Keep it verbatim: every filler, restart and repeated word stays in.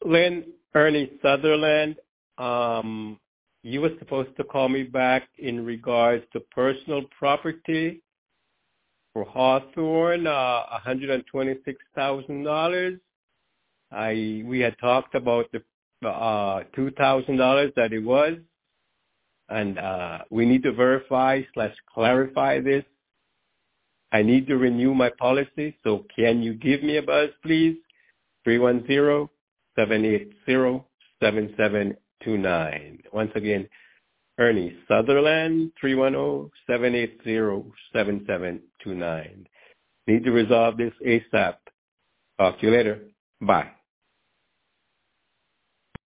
Lynn, Ernie Sutherland, um, you were supposed to call me back in regards to personal property for Hawthorne, uh, one hundred twenty-six thousand dollars. I we had talked about the uh, two thousand dollars that it was, and uh, we need to verify slash clarify this. I need to renew my policy, so can you give me a buzz, please? three one zero, seven eight zero, seven seven two nine. Once again, Ernie Sutherland, three one zero, seven eight zero, seven seven two nine. Need to resolve this ASAP. Talk to you later. Bye.